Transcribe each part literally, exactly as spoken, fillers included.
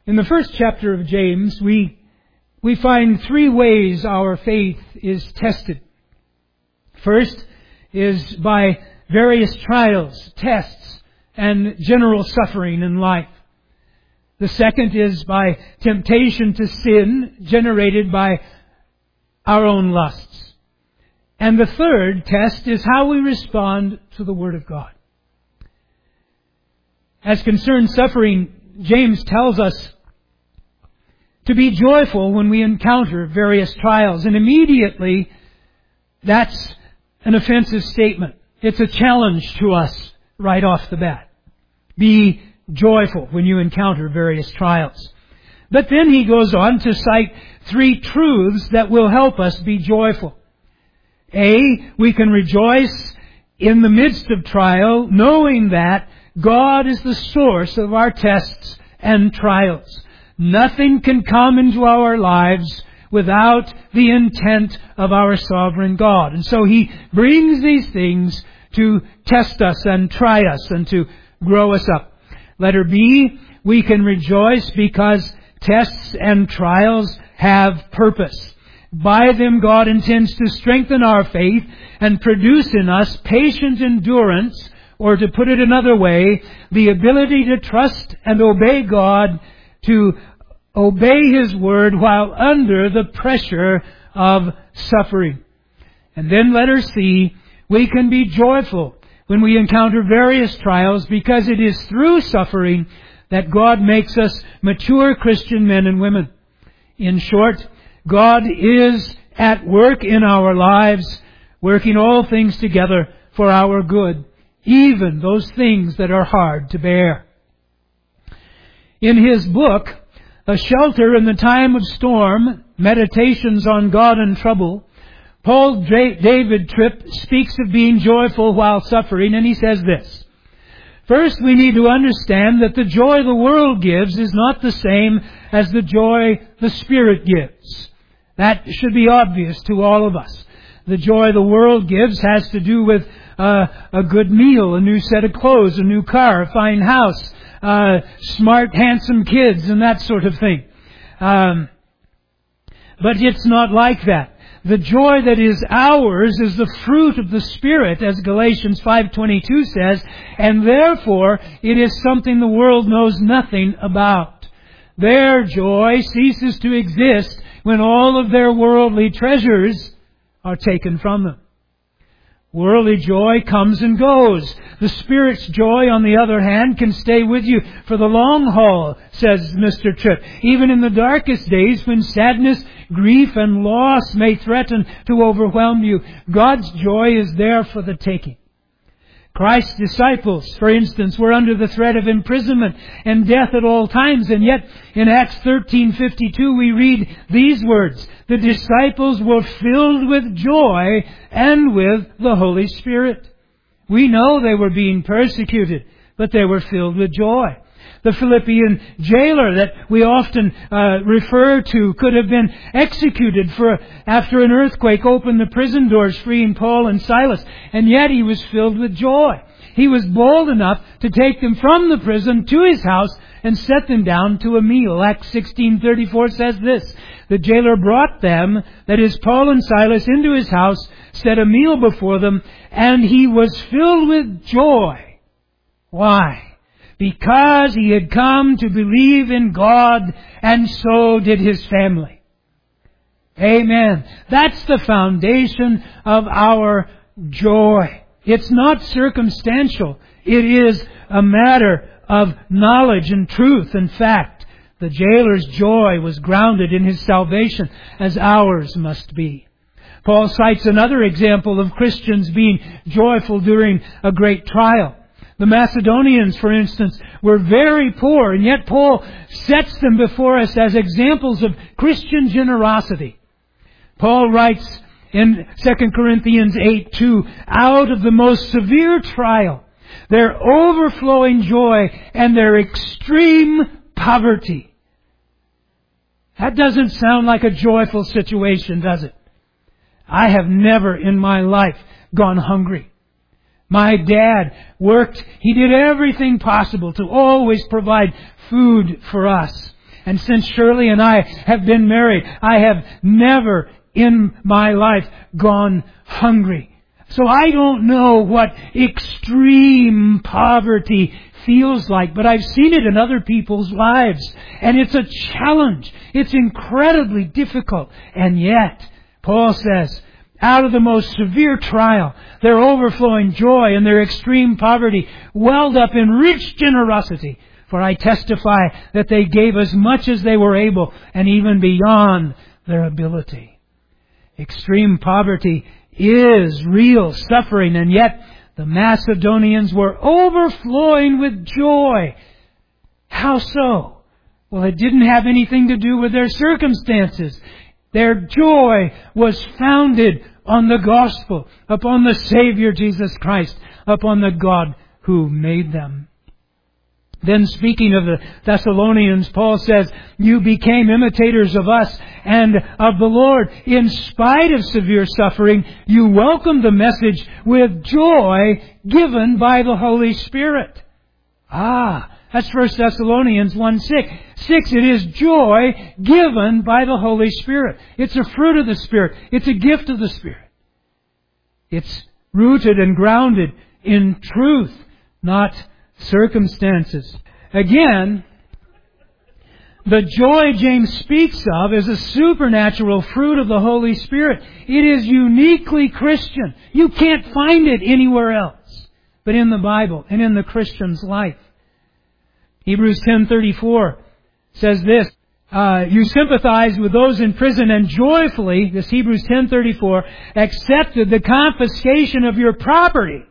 In the first chapter of James, we we find three ways our faith is tested. First is by various trials, tests, and general suffering in life. The second is by temptation to sin generated by our own lusts. And the third test is how we respond to the Word of God. As concerns suffering, James tells us to be joyful when we encounter various trials. And immediately, that's an offensive statement. It's a challenge to us right off the bat. Be joyful when you encounter various trials. But then he goes on to cite three truths that will help us be joyful. A, we can rejoice in the midst of trial, knowing that God is the source of our tests and trials. Nothing can come into our lives without the intent of our sovereign God. And so He brings these things to test us and try us and to grow us up. Letter B, we can rejoice because tests and trials have purpose. By them, God intends to strengthen our faith and produce in us patient endurance, or to put it another way, the ability to trust and obey God, to obey His Word while under the pressure of suffering. And then letter C, we can be joyful when we encounter various trials, because it is through suffering that God makes us mature Christian men and women. In short, God is at work in our lives, working all things together for our good, even those things that are hard to bear. In his book, A Shelter in the Time of Storm, Meditations on God and Trouble, Paul David Tripp speaks of being joyful while suffering, and he says this: first, we need to understand that the joy the world gives is not the same as the joy the Spirit gives. That should be obvious to all of us. The joy the world gives has to do with uh, a good meal, a new set of clothes, a new car, a fine house, uh, smart, handsome kids, and that sort of thing. Um, but it's not like that. The joy that is ours is the fruit of the Spirit, as Galatians five twenty-two says, and therefore it is something the world knows nothing about. Their joy ceases to exist when all of their worldly treasures are taken from them. Worldly joy comes and goes. The Spirit's joy, on the other hand, can stay with you for the long haul, says Mister Tripp. Even in the darkest days when sadness, grief, and loss may threaten to overwhelm you, God's joy is there for the taking. Christ's disciples, for instance, were under the threat of imprisonment and death at all times, and yet in Acts thirteen fifty-two we read these words: the disciples were filled with joy and with the Holy Spirit. We know they were being persecuted, but they were filled with joy. The Philippian jailer that we often uh, refer to could have been executed for after an earthquake opened the prison doors, freeing Paul and Silas, and yet he was filled with joy. He was bold enough to take them from the prison to his house and set them down to a meal. Acts sixteen thirty-four says this: the jailer brought them, that is Paul and Silas, into his house, set a meal before them, and he was filled with joy. Why? Because he had come to believe in God, and so did his family. Amen. That's the foundation of our joy. It's not circumstantial. It is a matter of knowledge and truth and fact. The jailer's joy was grounded in his salvation, as ours must be. Paul cites another example of Christians being joyful during a great trial. The Macedonians, for instance, were very poor, and yet Paul sets them before us as examples of Christian generosity. Paul writes in Second Corinthians eight two, out of the most severe trial, their overflowing joy and their extreme poverty. That doesn't sound like a joyful situation, does it? I have never in my life gone hungry. My dad worked, he did everything possible to always provide food for us. And since Shirley and I have been married, I have never in my life gone hungry. So I don't know what extreme poverty feels like, but I've seen it in other people's lives. And it's a challenge. It's incredibly difficult. And yet, Paul says, out of the most severe trial, their overflowing joy and their extreme poverty welled up in rich generosity. For I testify that they gave as much as they were able, and even beyond their ability. Extreme poverty is real suffering, and yet the Macedonians were overflowing with joy. How so? Well, it didn't have anything to do with their circumstances. Their joy was founded on the gospel, upon the Savior Jesus Christ, upon the God who made them. Then speaking of the Thessalonians, Paul says, you became imitators of us and of the Lord. In spite of severe suffering, you welcomed the message with joy given by the Holy Spirit. Ah, that's First Thessalonians one six. Six, it is joy given by the Holy Spirit. It's a fruit of the Spirit. It's a gift of the Spirit. It's rooted and grounded in truth, not circumstances. Again, the joy James speaks of is a supernatural fruit of the Holy Spirit. It is uniquely Christian. You can't find it anywhere else but in the Bible and in the Christian's life. Hebrews ten thirty-four says this, uh, you sympathize with those in prison and joyfully, this Hebrews ten thirty-four, accepted the confiscation of your property.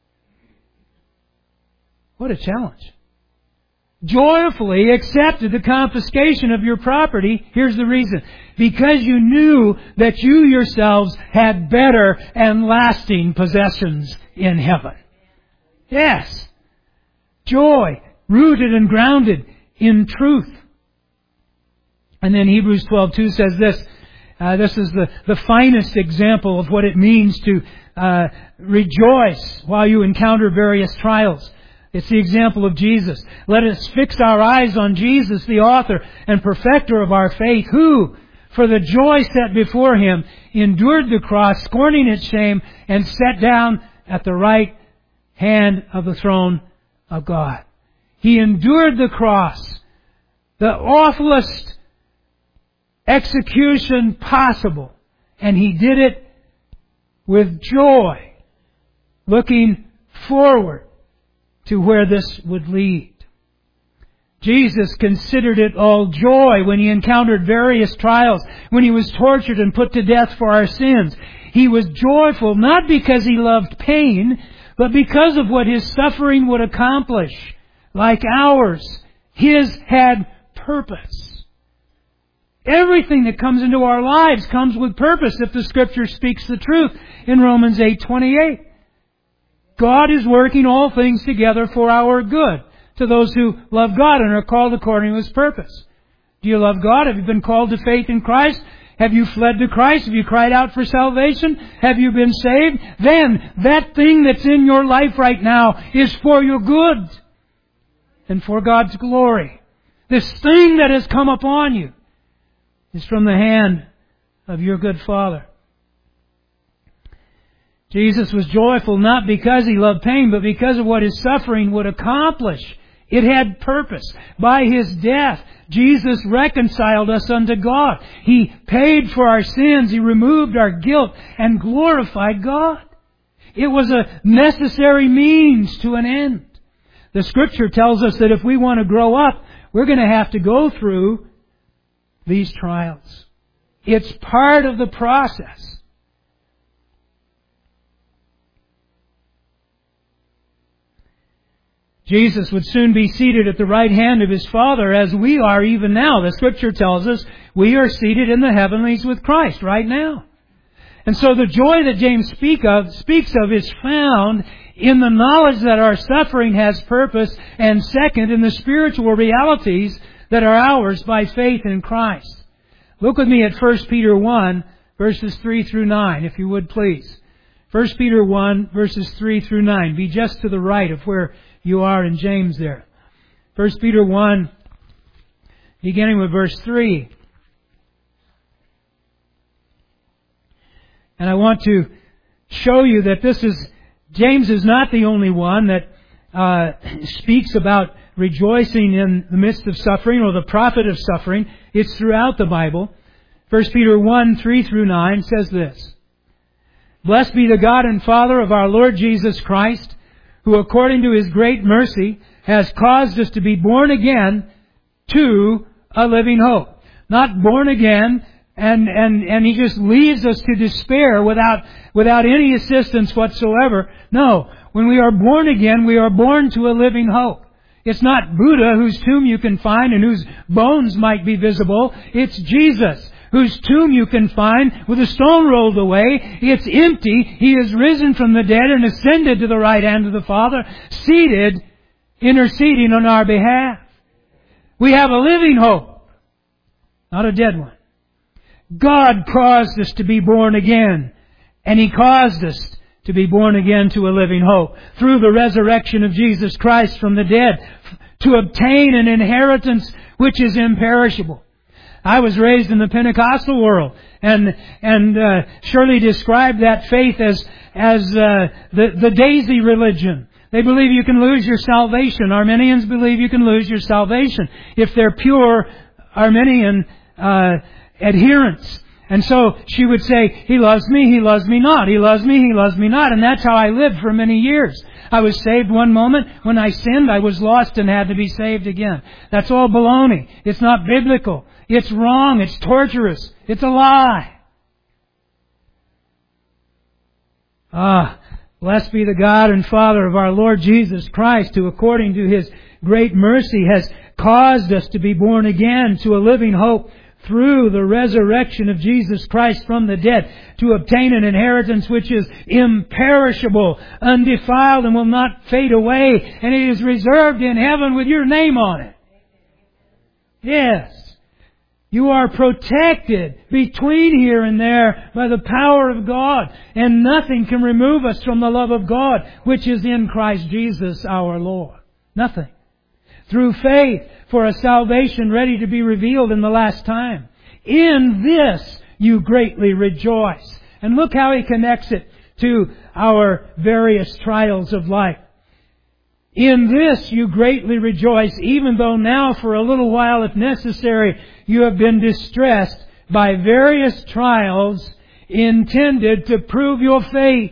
What a challenge. Joyfully accepted the confiscation of your property. Here's the reason. Because you knew that you yourselves had better and lasting possessions in heaven. Yes. Joy, rooted and grounded in truth. And then Hebrews twelve two says this. Uh, this is the, the finest example of what it means to uh, rejoice while you encounter various trials. It's the example of Jesus. Let us fix our eyes on Jesus, the author and perfecter of our faith, who, for the joy set before Him, endured the cross, scorning its shame, and sat down at the right hand of the throne of God. He endured the cross, the awfulest execution possible, and He did it with joy, looking forward to where this would lead. Jesus considered it all joy when He encountered various trials, when He was tortured and put to death for our sins. He was joyful not because He loved pain, but because of what His suffering would accomplish. Like ours, His had purpose. Everything that comes into our lives comes with purpose if the Scripture speaks the truth in Romans eight twenty-eight. God is working all things together for our good to those who love God and are called according to His purpose. Do you love God? Have you been called to faith in Christ? Have you fled to Christ? Have you cried out for salvation? Have you been saved? Then that thing that's in your life right now is for your good and for God's glory. This thing that has come upon you is from the hand of your good Father. Jesus was joyful not because He loved pain, but because of what His suffering would accomplish. It had purpose. By His death, Jesus reconciled us unto God. He paid for our sins. He removed our guilt and glorified God. It was a necessary means to an end. The Scripture tells us that if we want to grow up, we're going to have to go through these trials. It's part of the process. Jesus would soon be seated at the right hand of His Father, as we are even now. The Scripture tells us we are seated in the heavenlies with Christ right now. And so the joy that James speak of, speaks of is found in the knowledge that our suffering has purpose, and second, in the spiritual realities that are ours by faith in Christ. Look with me at First Peter one, verses three through nine, if you would please. First Peter one, verses three through nine. Be just to the right of where you are in James there. First Peter one, beginning with verse three. And I want to show you that this is, James is not the only one that uh, speaks about rejoicing in the midst of suffering or the profit of suffering. It's throughout the Bible. First Peter one, three through nine says this. Blessed be the God and Father of our Lord Jesus Christ, who according to His great mercy has caused us to be born again to a living hope. Not born again and, and, and He just leaves us to despair without, without any assistance whatsoever. No, when we are born again, we are born to a living hope. It's not Buddha whose tomb you can find and whose bones might be visible. It's Jesus, whose tomb you can find with a stone rolled away. It's empty. He is risen from the dead and ascended to the right hand of the Father, seated, interceding on our behalf. We have a living hope, not a dead one. God caused us to be born again, and He caused us to be born again to a living hope through the resurrection of Jesus Christ from the dead, to obtain an inheritance which is imperishable. I was raised in the Pentecostal world, and and uh, Shirley described that faith as as uh, the the daisy religion. They believe you can lose your salvation. Arminians believe you can lose your salvation if they're pure Arminian uh, adherents. And so she would say, He loves me, He loves me not. He loves me, He loves me not. And that's how I lived for many years. I was saved one moment. When I sinned, I was lost and had to be saved again. That's all baloney. It's not biblical. It's wrong. It's torturous. It's a lie. Ah, blessed be the God and Father of our Lord Jesus Christ, who according to His great mercy has caused us to be born again to a living hope through the resurrection of Jesus Christ from the dead, to obtain an inheritance which is imperishable, undefiled, and will not fade away, and it is reserved in heaven with your name on it. Yes. You are protected between here and there by the power of God, and nothing can remove us from the love of God, which is in Christ Jesus our Lord. Nothing. Through faith for a salvation ready to be revealed in the last time. In this you greatly rejoice. And look how he connects it to our various trials of life. In this you greatly rejoice, even though now for a little while, if necessary, you have been distressed by various trials intended to prove your faith.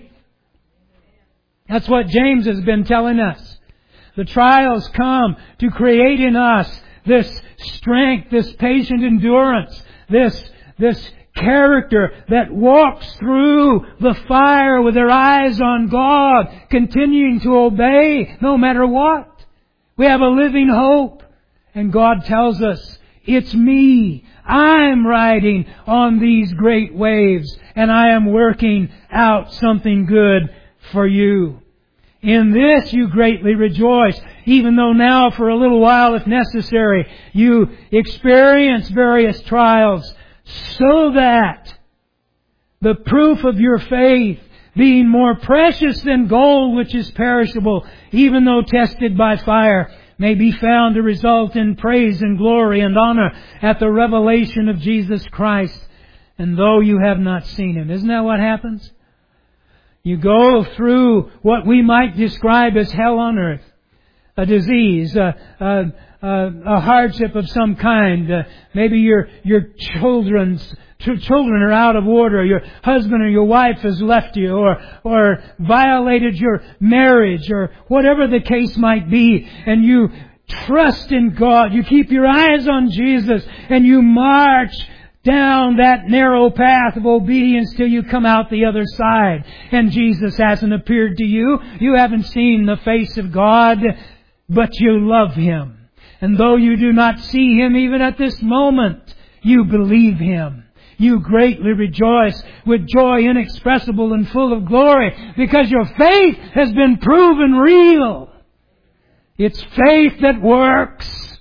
That's what James has been telling us. The trials come to create in us this strength, this patient endurance, this, this character that walks through the fire with their eyes on God, continuing to obey no matter what. We have a living hope. And God tells us, it's me. I'm riding on these great waves, and I am working out something good for you. In this you greatly rejoice, even though now for a little while, if necessary, you experience various trials, so that the proof of your faith, being more precious than gold which is perishable, even though tested by fire, may be found to result in praise and glory and honor at the revelation of Jesus Christ. And though you have not seen Him. Isn't that what happens? You go through what we might describe as hell on earth. A disease, a, a, a, a hardship of some kind. Uh, maybe your your children's ch- children are out of order. Your husband or your wife has left you, or or violated your marriage, or whatever the case might be. And you trust in God. You keep your eyes on Jesus, and you march down that narrow path of obedience till you come out the other side. And Jesus hasn't appeared to you. You haven't seen the face of God, but you love Him. And though you do not see Him even at this moment, you believe Him. You greatly rejoice with joy inexpressible and full of glory, because your faith has been proven real. It's faith that works.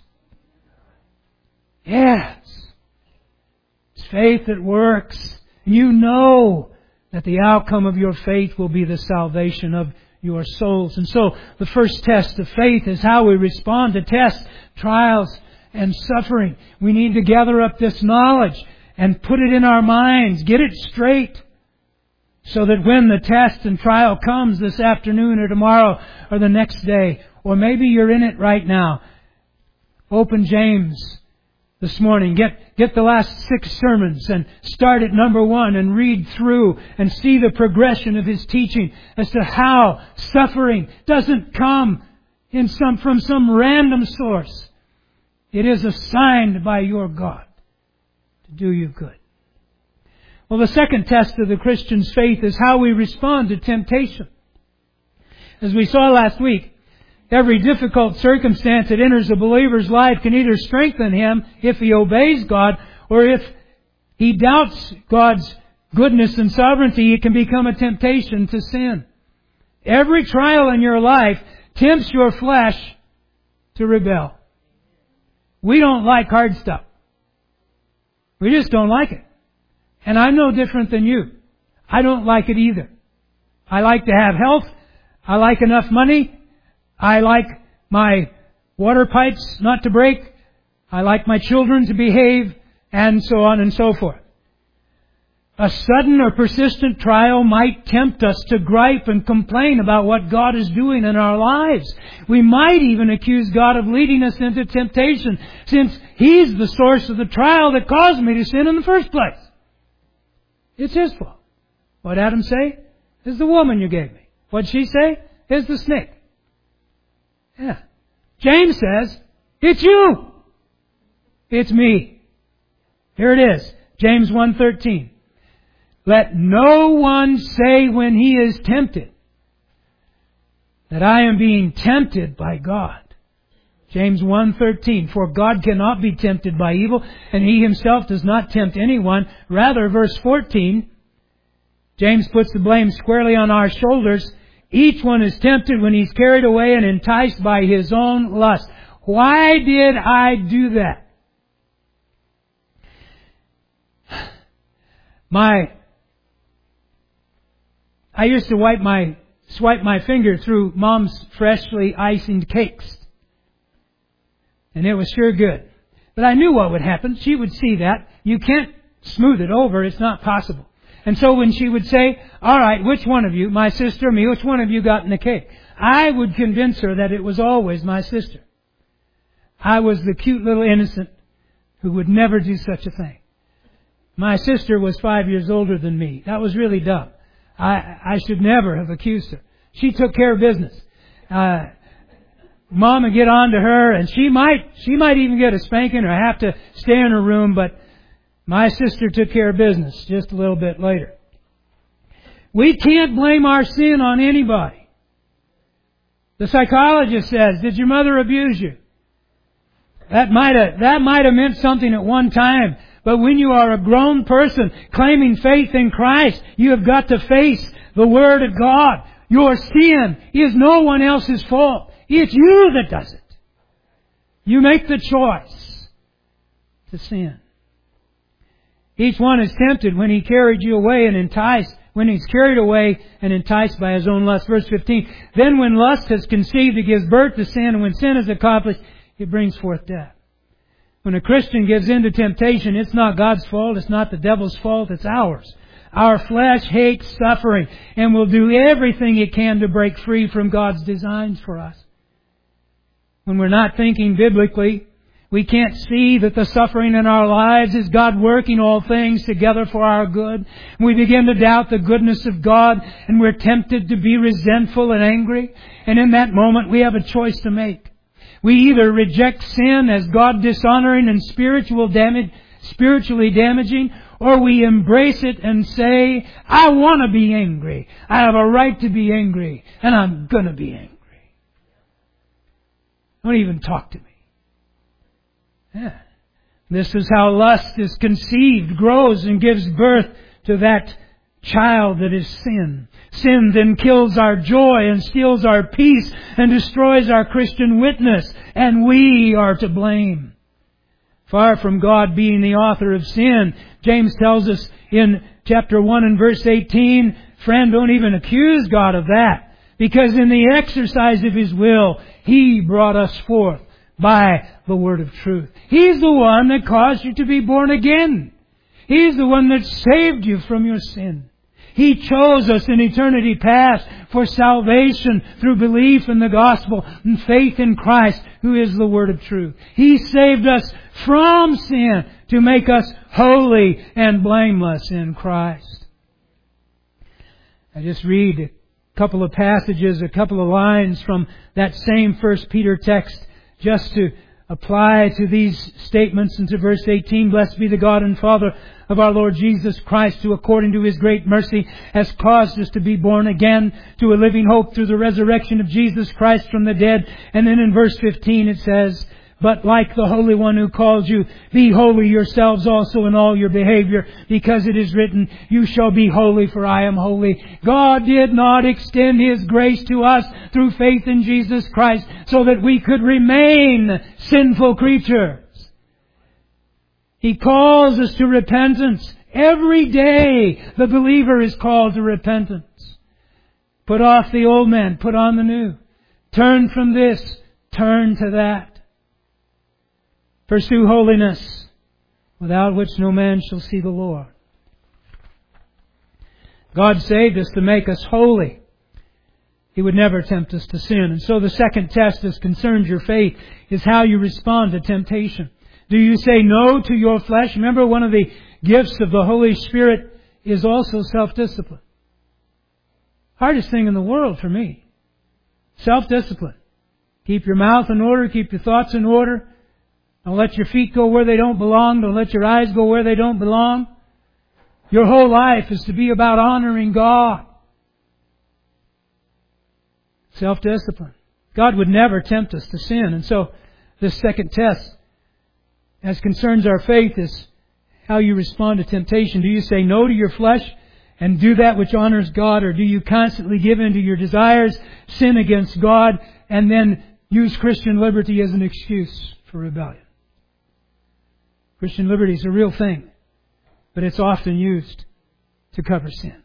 Yes. Faith that works. You know that the outcome of your faith will be the salvation of your souls. And so the first test of faith is how we respond to tests, trials, and suffering. We need to gather up this knowledge and put it in our minds. Get it straight. So that when the test and trial comes this afternoon or tomorrow or the next day, or maybe you're in it right now, open James this morning. Get, get the last six sermons and start at number one and read through and see the progression of his teaching as to how suffering doesn't come in some, from some random source. It is assigned by your God to do you good. Well, the second test of the Christian's faith is how we respond to temptation. As we saw last week, every difficult circumstance that enters a believer's life can either strengthen him if he obeys God, or if he doubts God's goodness and sovereignty, it can become a temptation to sin. Every trial in your life tempts your flesh to rebel. We don't like hard stuff. We just don't like it. And I'm no different than you. I don't like it either. I like to have health. I like enough money. I like my water pipes not to break. I like my children to behave, and so on and so forth. A sudden or persistent trial might tempt us to gripe and complain about what God is doing in our lives. We might even accuse God of leading us into temptation, since He's the source of the trial that caused me to sin in the first place. It's His fault. What'd Adam say? It's the woman you gave me. What'd she say? It's the snake. Yeah. James says, it's you. It's me. Here it is. James one thirteen. Let no one say when he is tempted that I am being tempted by God. James one thirteen. For God cannot be tempted by evil, and He Himself does not tempt anyone. Rather, verse fourteen, James puts the blame squarely on our shoulders. Each one is tempted when he's carried away and enticed by his own lust. Why did I do that? My, I used to wipe my, swipe my finger through Mom's freshly icing cakes. And it was sure good. But I knew what would happen. She would see that. You can't smooth it over. It's not possible. And so when she would say, all right, which one of you, my sister or me, which one of you got in the cake? I would convince her that it was always my sister. I was the cute little innocent who would never do such a thing. My sister was five years older than me. That was really dumb. I, I should never have accused her. She took care of business. Uh, Mom would get on to her, and she might, she might even get a spanking or have to stay in her room, but my sister took care of business just a little bit later. We can't blame our sin on anybody. The psychologist says, did your mother abuse you? That might have, that might have meant something at one time. But when you are a grown person claiming faith in Christ, you have got to face the Word of God. Your sin is no one else's fault. It's you that does it. You make the choice to sin. Each one is tempted when he carried you away and enticed, when he's carried away and enticed by his own lust. Verse fifteen, then when lust has conceived, it gives birth to sin, and when sin is accomplished, it brings forth death. When a Christian gives in to temptation, it's not God's fault, it's not the devil's fault, it's ours. Our flesh hates suffering and will do everything it can to break free from God's designs for us. When we're not thinking biblically, we can't see that the suffering in our lives is God working all things together for our good. We begin to doubt the goodness of God, and we're tempted to be resentful and angry. And in that moment, we have a choice to make. We either reject sin as God dishonoring and spiritual damage, spiritually damaging, or we embrace it and say, I want to be angry. I have a right to be angry, and I'm going to be angry. Don't even talk to me. Yeah. This is how lust is conceived, grows, and gives birth to that child that is sin. Sin then kills our joy and steals our peace and destroys our Christian witness, and we are to blame. Far from God being the author of sin, James tells us in chapter one and verse eighteen, friend, don't even accuse God of that, because in the exercise of His will, He brought us forth by the word of truth. He's the one that caused you to be born again. He's the one that saved you from your sin. He chose us in eternity past for salvation through belief in the gospel and faith in Christ, who is the word of truth. He saved us from sin to make us holy and blameless in Christ. I just read a couple of passages, a couple of lines from that same First Peter text just to apply to these statements into verse eighteen. Blessed be the God and Father of our Lord Jesus Christ, who according to His great mercy has caused us to be born again to a living hope through the resurrection of Jesus Christ from the dead. And then in verse fifteen it says, but like the Holy One who called you, be holy yourselves also in all your behavior, because it is written, you shall be holy, for I am holy. God did not extend His grace to us through faith in Jesus Christ so that we could remain sinful creatures. He calls us to repentance. Every day the believer is called to repentance. Put off the old man, put on the new. Turn from this, turn to that. Pursue holiness, without which no man shall see the Lord. God saved us to make us holy. He would never tempt us to sin. And so the second test that concerns your faith is how you respond to temptation. Do you say no to your flesh? Remember, one of the gifts of the Holy Spirit is also self-discipline. Hardest thing in the world for me. Self-discipline. Keep your mouth in order. Keep your thoughts in order. Don't let your feet go where they don't belong. Don't let your eyes go where they don't belong. Your whole life is to be about honoring God. Self-discipline. God would never tempt us to sin. And so this second test, as concerns our faith, is how you respond to temptation. Do you say no to your flesh and do that which honors God? Or do you constantly give in to your desires, sin against God, and then use Christian liberty as an excuse for rebellion? Christian liberty is a real thing, but it's often used to cover sin.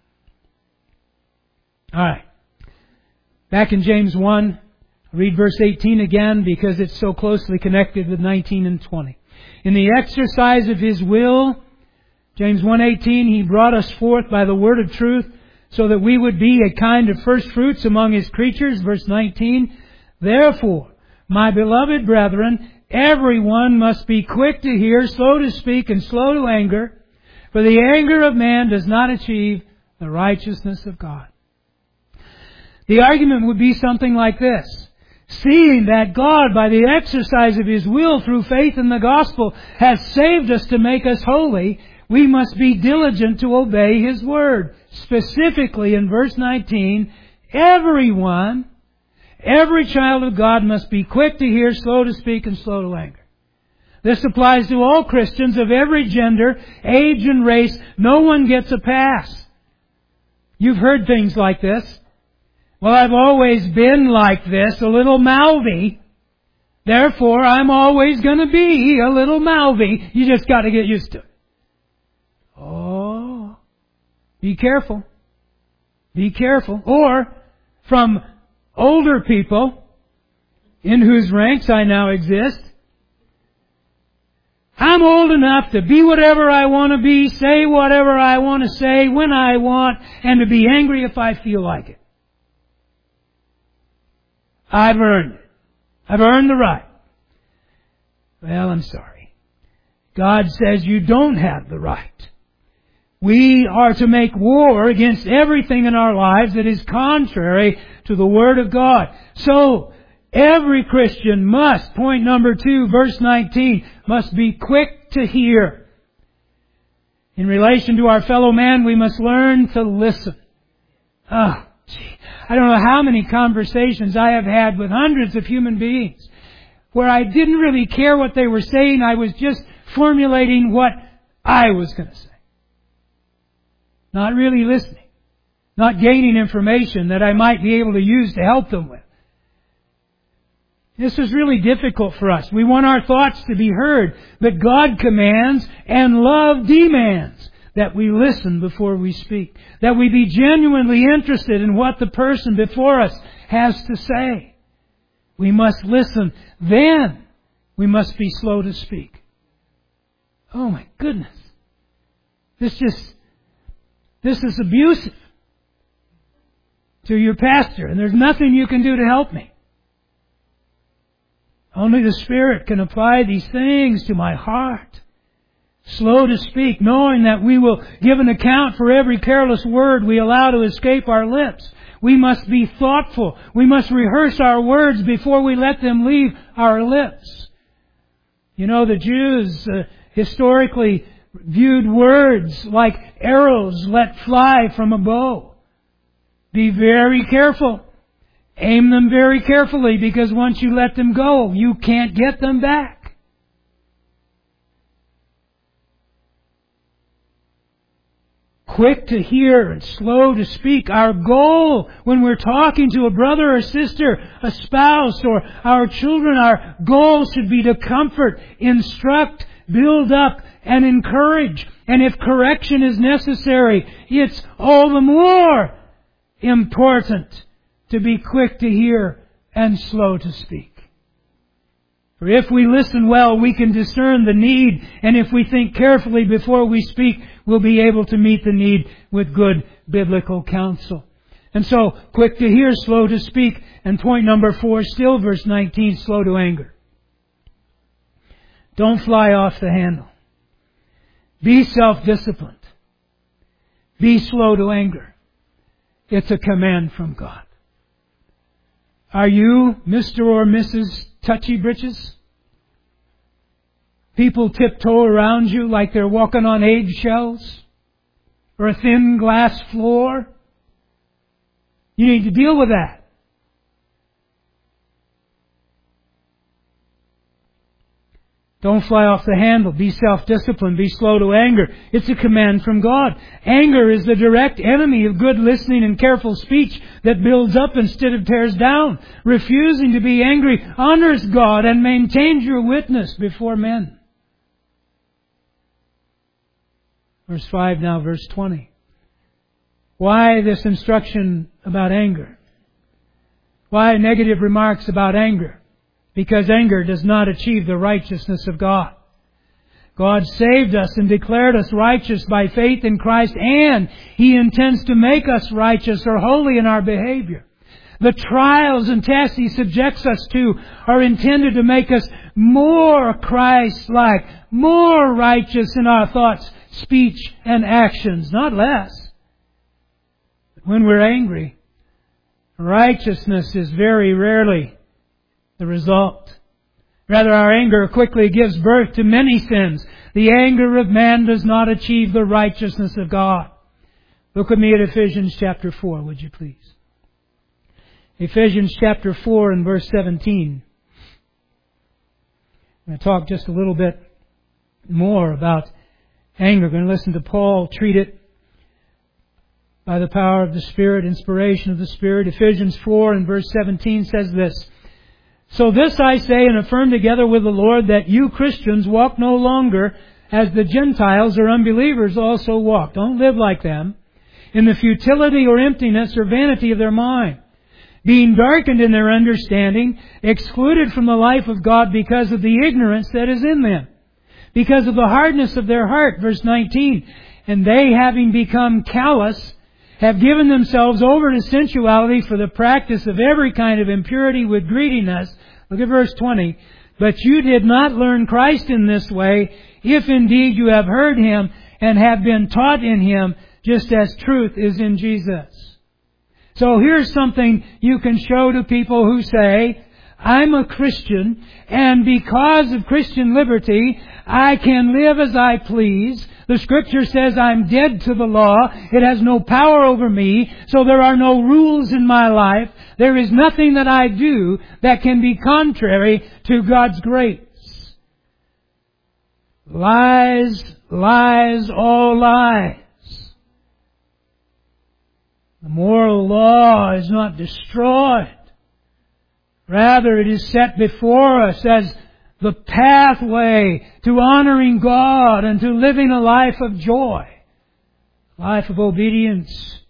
All right. Back in James one, read verse eighteen again because it's so closely connected with nineteen and twenty. In the exercise of His will, James one eighteen, He brought us forth by the word of truth so that we would be a kind of first fruits among His creatures. Verse nineteen, therefore, my beloved brethren, everyone must be quick to hear, slow to speak, and slow to anger, for the anger of man does not achieve the righteousness of God. The argument would be something like this. Seeing that God, by the exercise of His will through faith in the gospel, has saved us to make us holy, we must be diligent to obey His word. Specifically in verse nineteen, everyone, every child of God must be quick to hear, slow to speak, and slow to anger. This applies to all Christians of every gender, age, and race. No one gets a pass. You've heard things like this. Well, I've always been like this, a little mouthy. Therefore, I'm always going to be a little mouthy. You just got to get used to it. Oh, be careful. Be careful. Or, from older people, in whose ranks I now exist, I'm old enough to be whatever I want to be, say whatever I want to say, when I want, and to be angry if I feel like it. I've earned it. I've earned the right. Well, I'm sorry. God says you don't have the right. We are to make war against everything in our lives that is contrary to the Word of God. So, every Christian must, point number two, verse nineteen, must be quick to hear. In relation to our fellow man, we must learn to listen. Ah, gee. I don't know how many conversations I have had with hundreds of human beings where I didn't really care what they were saying. I was just formulating what I was going to say. Not really listening. Not gaining information that I might be able to use to help them with. This is really difficult for us. We want our thoughts to be heard, but God commands and love demands that we listen before we speak. That we be genuinely interested in what the person before us has to say. We must listen. Then we must be slow to speak. Oh my goodness. This just, this is abusive to your pastor, and there's nothing you can do to help me. Only the Spirit can apply these things to my heart. Slow to speak, knowing that we will give an account for every careless word we allow to escape our lips. We must be thoughtful. We must rehearse our words before we let them leave our lips. You know, the Jews uh, historically viewed words like arrows let fly from a bow. Be very careful. Aim them very carefully, because once you let them go, you can't get them back. Quick to hear and slow to speak. Our goal when we're talking to a brother or sister, a spouse, or our children, our goal should be to comfort, instruct, build up, and encourage. And if correction is necessary, it's all the more important to be quick to hear and slow to speak. For if we listen well, we can discern the need, and if we think carefully before we speak, we'll be able to meet the need with good biblical counsel. And so, quick to hear, slow to speak. And point number four, still verse nineteen, slow to anger. Don't fly off the handle. Be self-disciplined. Be slow to anger. It's a command from God. Are you Mister or Missus Touchy Britches? People tiptoe around you like they're walking on eggshells or a thin glass floor. You need to deal with that. Don't fly off the handle. Be self-disciplined. Be slow to anger. It's a command from God. Anger is the direct enemy of good listening and careful speech that builds up instead of tears down. Refusing to be angry honors God and maintains your witness before men. Verse five now, verse twenty. Why this instruction about anger? Why negative remarks about anger? Because anger does not achieve the righteousness of God. God saved us and declared us righteous by faith in Christ, and He intends to make us righteous or holy in our behavior. The trials and tests He subjects us to are intended to make us more Christ-like, more righteous in our thoughts, speech, and actions, not less. When we're angry, righteousness is very rarely the result. Rather, our anger quickly gives birth to many sins. The anger of man does not achieve the righteousness of God. Look with me at Ephesians chapter four, would you please? Ephesians chapter four and verse seventeen. I'm going to talk just a little bit more about anger. We're going to listen to Paul treat it by the power of the Spirit, inspiration of the Spirit. Ephesians four and verse seventeen says this: So this I say and affirm together with the Lord, that you Christians walk no longer as the Gentiles or unbelievers also walk. Don't live like them, in the futility or emptiness or vanity of their mind, being darkened in their understanding, excluded from the life of God because of the ignorance that is in them, because of the hardness of their heart. Verse nineteen, and they, having become callous, have given themselves over to sensuality for the practice of every kind of impurity with greediness. Look at verse twenty. But you did not learn Christ in this way, if indeed you have heard Him and have been taught in Him, just as truth is in Jesus. So here's something you can show to people who say, I'm a Christian, and because of Christian liberty, I can live as I please. The Scripture says I'm dead to the law. It has no power over me, so there are no rules in my life. There is nothing that I do that can be contrary to God's grace. Lies, lies, all lies. The moral law is not destroyed. Rather, it is set before us as the pathway to honoring God and to living a life of joy, a life of obedience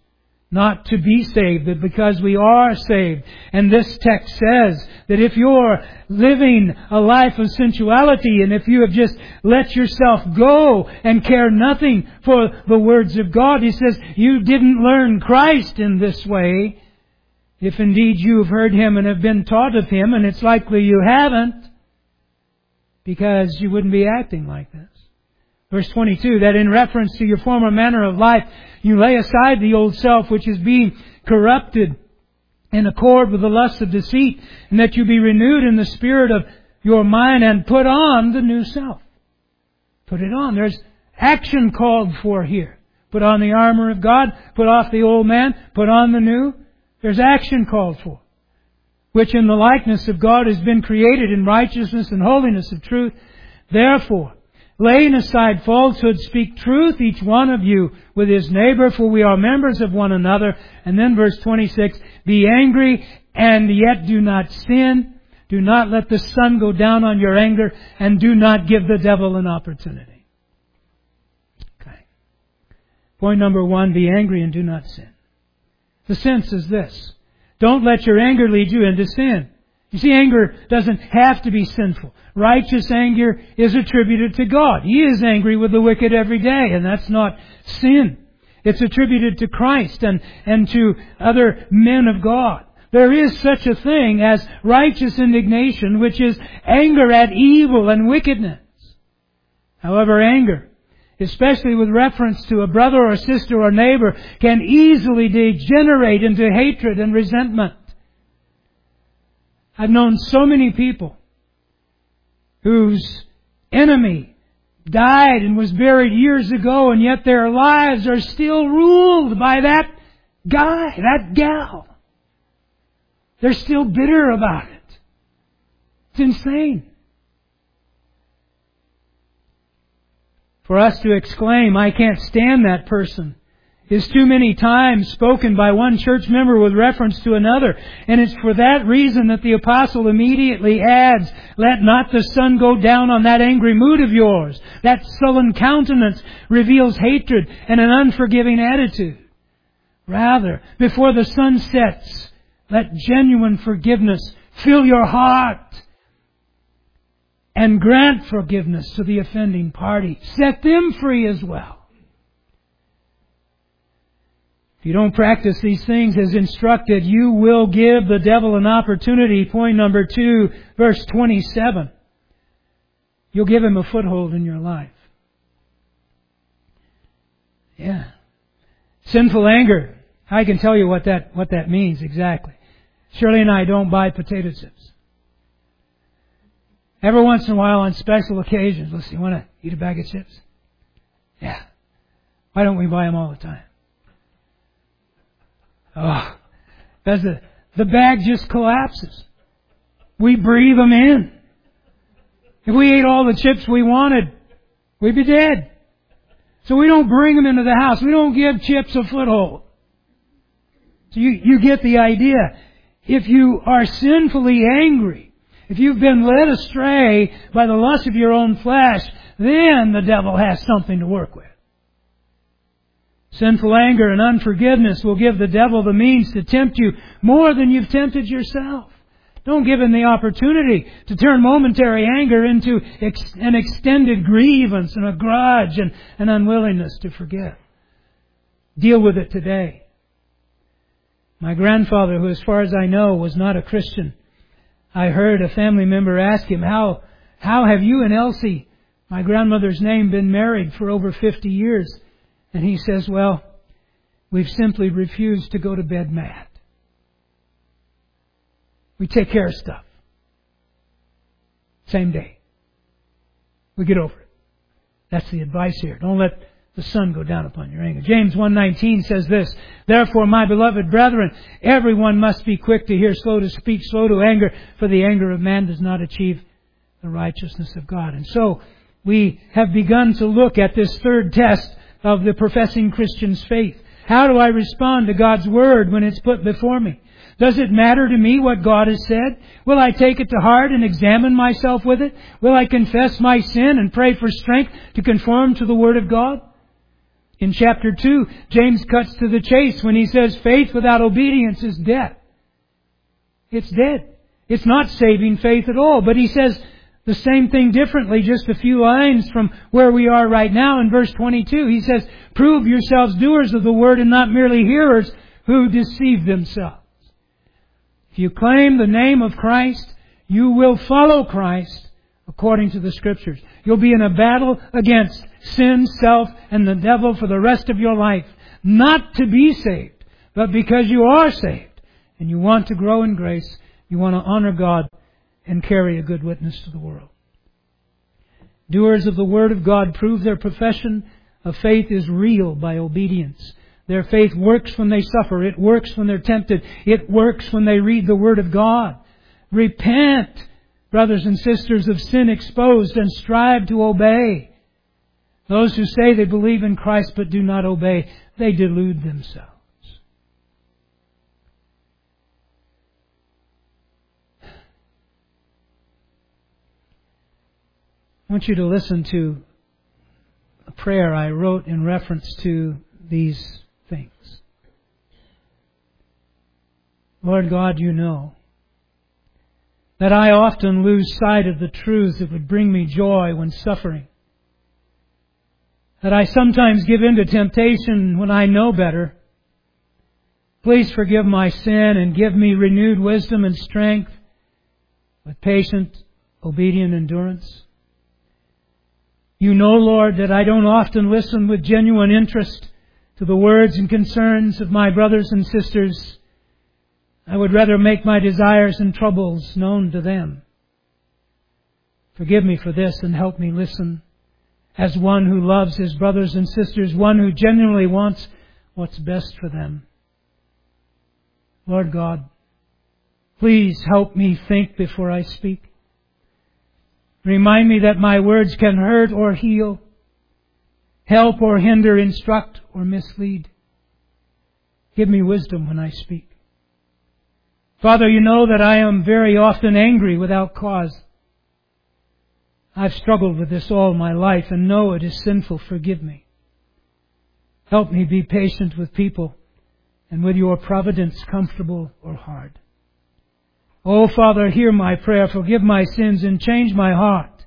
not to be saved, but because we are saved. And this text says that if you're living a life of sensuality, and if you have just let yourself go and care nothing for the words of God, He says, you didn't learn Christ in this way. If indeed you have heard Him and have been taught of Him, and it's likely you haven't, because you wouldn't be acting like this. Verse twenty-two, that in reference to your former manner of life, you lay aside the old self which is being corrupted in accord with the lusts of deceit, and that you be renewed in the spirit of your mind and put on the new self. Put it on. There's action called for here. Put on the armor of God, put off the old man, put on the new. There's action called for, which in the likeness of God has been created in righteousness and holiness of truth. Therefore, laying aside falsehood, speak truth, each one of you, with his neighbor, for we are members of one another. And then verse twenty-six, be angry and yet do not sin. Do not let the sun go down on your anger, and do not give the devil an opportunity. Okay. Point number one, be angry and do not sin. The sense is this. Don't let your anger lead you into sin. You see, anger doesn't have to be sinful. Righteous anger is attributed to God. He is angry with the wicked every day, and that's not sin. It's attributed to Christ and, and to other men of God. There is such a thing as righteous indignation, which is anger at evil and wickedness. However, anger, especially with reference to a brother or sister or neighbor, can easily degenerate into hatred and resentment. I've known so many people whose enemy died and was buried years ago, and yet their lives are still ruled by that guy, that gal. They're still bitter about it. It's insane. For us to exclaim, I can't stand that person, is too many times spoken by one church member with reference to another. And it's for that reason that the apostle immediately adds, let not the sun go down on that angry mood of yours. That sullen countenance reveals hatred and an unforgiving attitude. Rather, before the sun sets, let genuine forgiveness fill your heart and grant forgiveness to the offending party. Set them free as well. If you don't practice these things as instructed, you will give the devil an opportunity. Point number two, verse twenty-seven. You'll give him a foothold in your life. Yeah. Sinful anger. I can tell you what that, what that means exactly. Shirley and I don't buy potato chips. Every once in a while on special occasions, let's see, you want to eat a bag of chips? Yeah. Why don't we buy them all the time? Oh, because the, the bag just collapses. We breathe them in. If we ate all the chips we wanted, we'd be dead. So we don't bring them into the house. We don't give chips a foothold. So you, you get the idea. If you are sinfully angry, if you've been led astray by the lust of your own flesh, then the devil has something to work with. Sinful anger and unforgiveness will give the devil the means to tempt you more than you've tempted yourself. Don't give him the opportunity to turn momentary anger into ex- an extended grievance and a grudge and an unwillingness to forgive. Deal with it today. My grandfather, who as far as I know was not a Christian, I heard a family member ask him, how, how have you and Elsie, my grandmother's name, been married for over fifty years? And he says, well, we've simply refused to go to bed mad. We take care of stuff. Same day. We get over it. That's the advice here. Don't let the sun go down upon your anger. James one nineteen says this, therefore, my beloved brethren, everyone must be quick to hear, slow to speak, slow to anger, for the anger of man does not achieve the righteousness of God. And so we have begun to look at this third test of the professing Christian's faith. How do I respond to God's Word when it's put before me? Does it matter to me what God has said? Will I take it to heart and examine myself with it? Will I confess my sin and pray for strength to conform to the Word of God? In chapter two, James cuts to the chase when he says faith without obedience is dead. It's dead. It's not saving faith at all. But he says the same thing differently, just a few lines from where we are right now in verse twenty-two. He says, prove yourselves doers of the word and not merely hearers who deceive themselves. If you claim the name of Christ, you will follow Christ according to the Scriptures. You'll be in a battle against sin, self, and the devil for the rest of your life. Not to be saved, but because you are saved and you want to grow in grace, you want to honor God and carry a good witness to the world. Doers of the Word of God prove their profession of faith is real by obedience. Their faith works when they suffer. It works when they're tempted. It works when they read the Word of God. Repent, brothers and sisters, of sin exposed and strive to obey. Those who say they believe in Christ but do not obey, they delude themselves. I want you to listen to a prayer I wrote in reference to these things. Lord God, you know that I often lose sight of the truths that would bring me joy when suffering. That I sometimes give in to temptation when I know better. Please forgive my sin and give me renewed wisdom and strength with patient, obedient endurance. You know, Lord, that I don't often listen with genuine interest to the words and concerns of my brothers and sisters. I would rather make my desires and troubles known to them. Forgive me for this and help me listen as one who loves his brothers and sisters, one who genuinely wants what's best for them. Lord God, please help me think before I speak. Remind me that my words can hurt or heal, help or hinder, instruct or mislead. Give me wisdom when I speak. Father, you know that I am very often angry without cause. I've struggled with this all my life and know it is sinful. Forgive me. Help me be patient with people and with your providence, comfortable or hard. Oh, Father, hear my prayer. Forgive my sins and change my heart.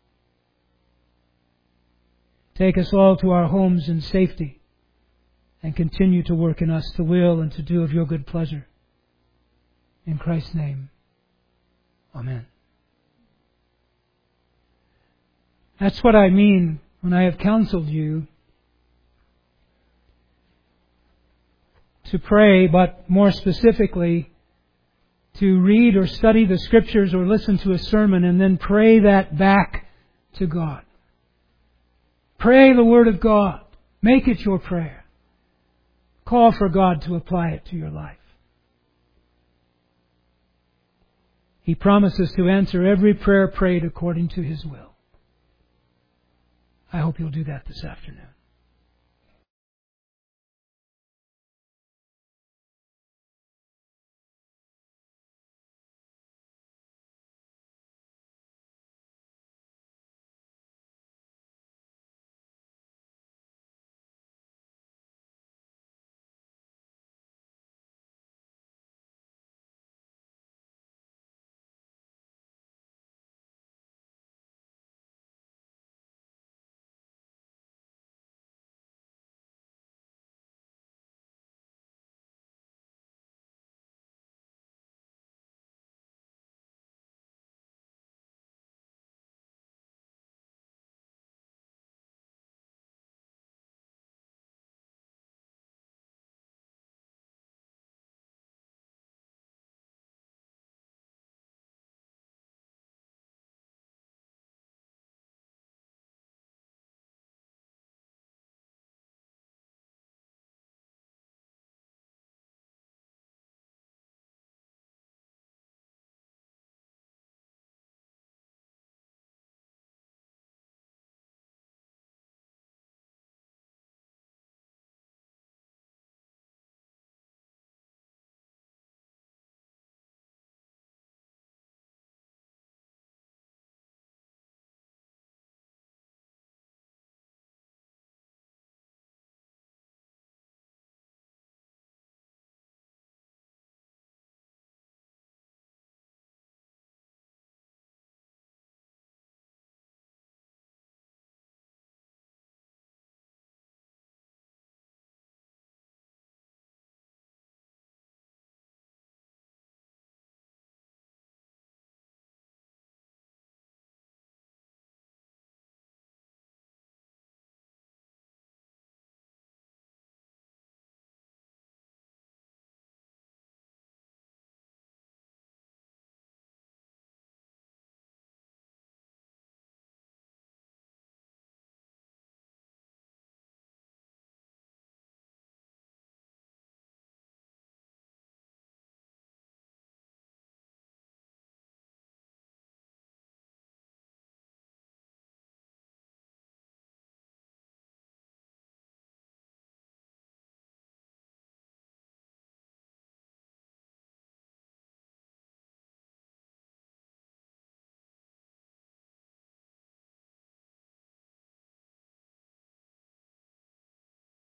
Take us all to our homes in safety and continue to work in us to will and to do of your good pleasure. In Christ's name, amen. That's what I mean when I have counseled you to pray, but more specifically, to read or study the Scriptures or listen to a sermon and then pray that back to God. Pray the Word of God. Make it your prayer. Call for God to apply it to your life. He promises to answer every prayer prayed according to His will. I hope you'll do that this afternoon.